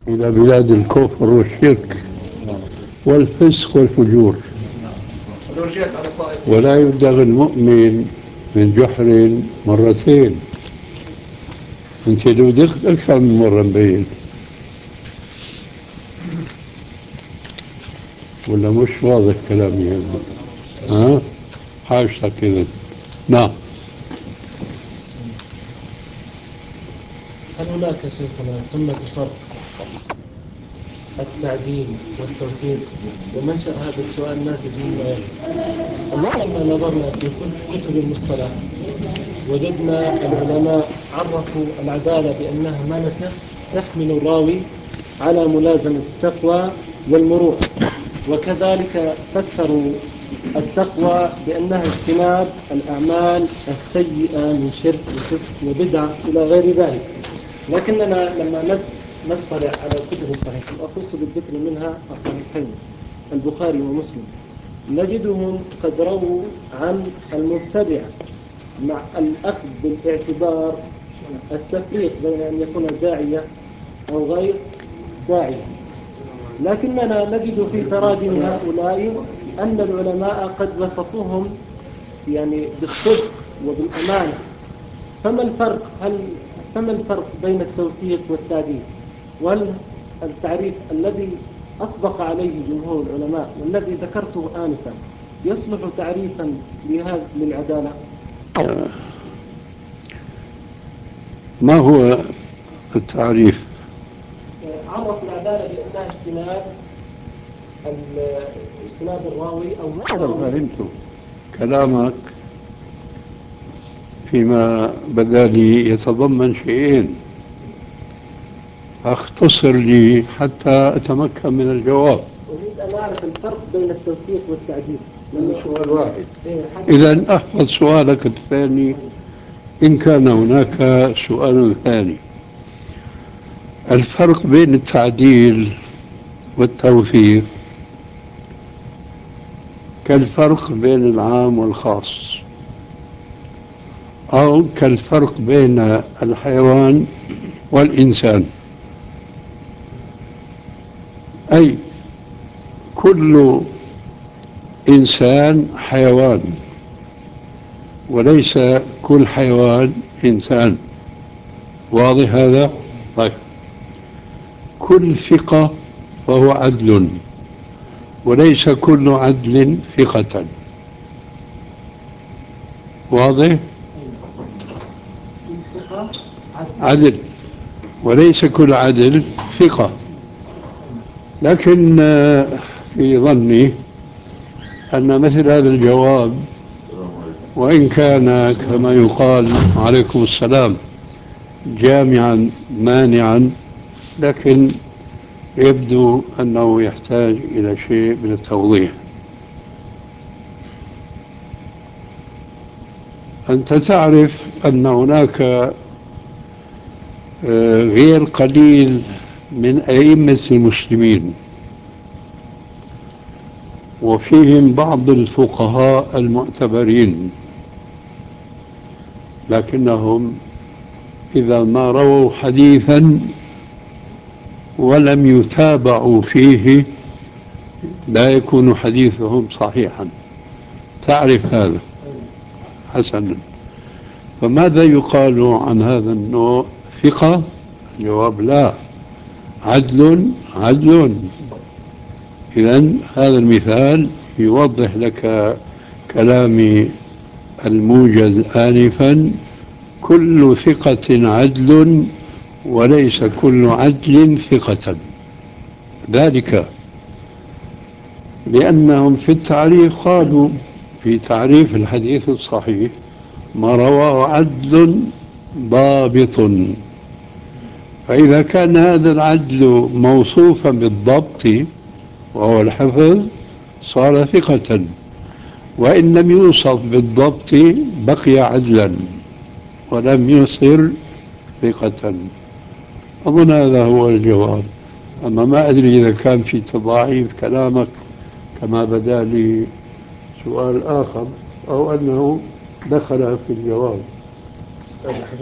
إلى بلاد الكفر والشرك والفسق والفجور. ولا يبدغ المؤمن من جحر مرتين. أنت لو دخلت أكثر من مرة مبين، ولا مش واضح كلامي هذا؟ ها؟ حاجتك كذا. نعم. هل هناك شيخنا ثمة فرق التعديل والتوثيق؟ ومنشأ هذا السؤال ناتج مما يلي. لما نظرنا في كتب المصطلح وجدنا العلماء عرفوا العدالة بأنها ملكة تحمل الراوي على ملازمة التقوى والمروءة، وكذلك فسروا التقوى بأنها اجتناب الأعمال السيئة من شرك وفسق وبدعة إلى غير ذلك. لكننا لما نطلع على كتب الصحيح، وأخص بالذكر منها الصحيحين البخاري ومسلم، نجدهم قد رووا عن المبتدع مع الأخذ بالاعتبار التفريق بين أن يكون داعية أو غير داعية. لكننا نجد في تراجم هؤلاء أن العلماء قد وصفوهم يعني بالصدق وبالأمانة. فما الفرق بين التوثيق والتعديل؟ وهل التعريف الذي أطبق عليه جمهور العلماء والذي ذكرته آنفا يصلح تعريفا للعدالة؟ ما هو التعريف؟ عرف العدالة بأنها اجتناب الراوي أو فهمت كلامك فيما بدا لي يتضمن شيئين، فاختصر لي حتى أتمكن من الجواب. أريد أن أعرف الفرق بين التوثيق والتعديل. سؤال واحد. إذا أحفظ سؤالك الثاني إن كان هناك سؤال ثاني. الفرق بين التعديل والتوثيق كالفرق بين العام والخاص، أو كالفرق بين الحيوان والإنسان. أي كل إنسان حيوان، وليس كل حيوان إنسان. واضح هذا؟ طيب. كل ثقة فهو عدل، وليس كل عدل ثقة. واضح؟ عدل، وليس كل عدل ثقة. لكن في ظني أن مثل هذا الجواب، وإن كان كما يقال عليكم السلام جامعا مانعا، لكن يبدو أنه يحتاج إلى شيء من التوضيح. أنت تعرف أن هناك غير قليل من أئمة المسلمين، وفيهم بعض الفقهاء المعتبرين، لكنهم إذا ما رووا حديثا ولم يتابعوا فيه لا يكون حديثهم صحيحا. تعرف هذا؟ حسنا. فماذا يقال عن هذا النوع؟ ثقة؟ الجواب لا. عدل؟ عدل. إذن هذا المثال يوضح لك كلامي الموجز آنفا. كل ثقة عدل، وليس كل عدل ثقة. ذلك لأنهم في التعريف قالوا في تعريف الحديث الصحيح: ما رواه عدل ضابط. فإذا كان هذا العدل موصوفا بالضبط وهو الحفظ صار ثقة، وإن لم يوصف بالضبط بقي عدلا ولم يصر ثقة. أظن هذا هو الجواب. أما ما أدري إذا كان في تضاعيف كلامك كما بدا لي سؤال آخر، أو أنه دخل في الجواب.